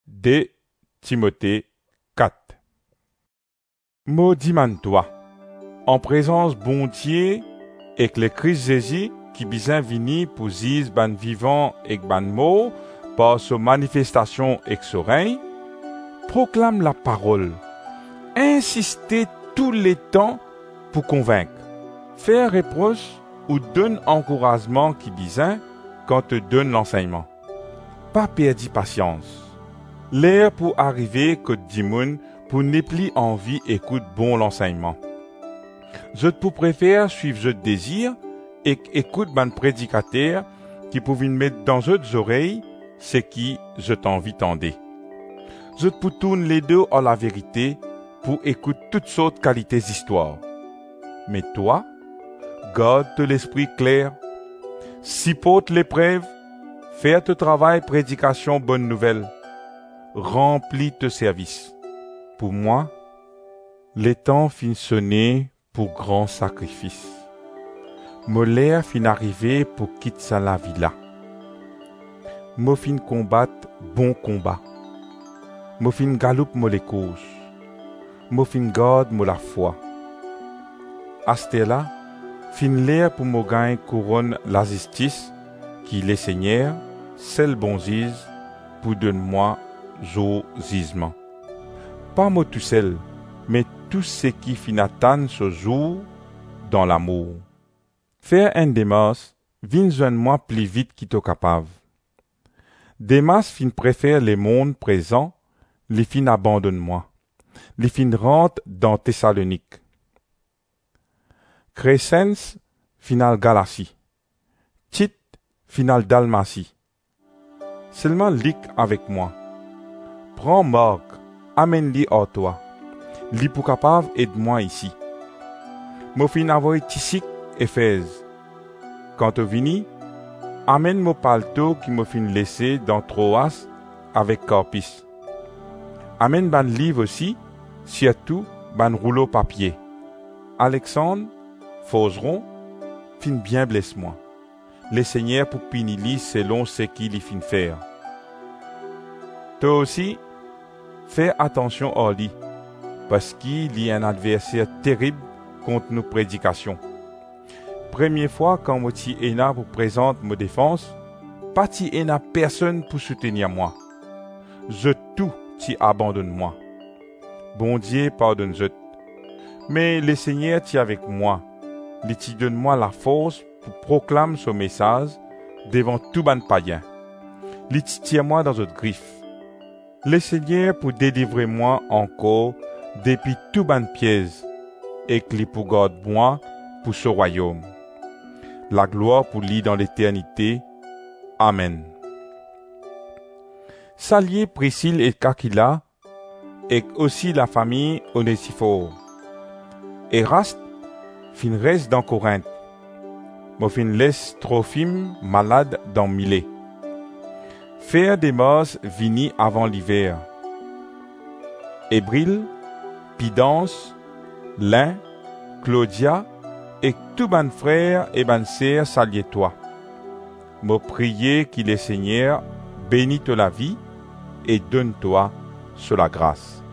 de Timothée 4. Maudit toi, en présence bon Dieu et que le Christ Jésus qui bizin vini pour zis ban vivant et ban mort par sa manifestation et son règne, proclame la parole, insistez tous les temps pour convaincre, faire reproche ou donne encouragement qui bizin quand te donne l'enseignement. Pas perdre patience. L'air pour arriver que Dimoun pour ne plus envie écoute bon l'enseignement. Je pour préfère suivre je désir et écoute ban prédicateur qui pouvait mettre dans je oreilles ce qui je t'envie tendez. Je pour tourner les deux à la vérité pour écouter toutes sortes de qualités d'histoire. Mais toi, garde l'esprit clair, supporte l'épreuve, fais ton travail prédication bonne nouvelle, remplis tes services. Pour moi, les temps fin sonner pour grand sacrifice. Molaire fin arriver pour quitter la villa. Mo fin combattre bon combat. Mo fin galoupe mo les causes. Mo fin garde mo la foi. Astella fin l'air pour mo gagner couronne la justice qui les Seigneur, seul bon zise, pour donne-moi jour zisement. Pas moi tout seul, mais tout ce qui fin attendre ce jour dans l'amour. Faire un Démas, vin joindre-moi plus vite qu'il t'est capable. Démas fin préfère les mondes présents, les fin abandonne-moi. Les fin rentre dans Thessalonique. Crescens, final Galatie. Tite, final Dalmatie. Seulement Lic avec moi. Prends Marc, amène-li à toi. Li pour capable aide-moi ici. Mo fin avoy Tisique, Éphèse. Quand tu vini, amène mon palto qui me fin laissé dans Troas avec Carpis. Amène ban livre aussi, surtout ban rouleau papier. Alexandre, Fauseron, fin bien blesse-moi. Le Seigneur pour pinili selon ce qu'il y fin faire. Toi aussi, fais attention à lui, parce qu'il y a un adversaire terrible contre nos prédications. Première fois quand moi ti ena pour présenter ma défense, pas ti ena personne pour soutenir moi. Je tout ti abandonne moi. Bon Dieu pardonne je. Mais le Seigneur ti avec moi. Il ti donne moi la force pour proclamer ce message devant tout ban païen. Il ti tire moi dans notre griffe. Le Seigneur pour délivrer moi encore depuis tout ban piège et qu'il pour garder moi pour ce royaume. La gloire pour lui dans l'éternité. Amen. Saluez Priscille et Aquila et aussi la famille Onésiphore. Eraste fin reste dans Corinthe. Mo fin laisse Trophime malade dans Milet. Faire des morts vini avant l'hiver. Ébril, Pidance, Lin, Claudia et tout ban frère et ban sœur saluez toi. Mo prier qu'il le Seigneur bénisse la vie et donne-toi sur la grâce.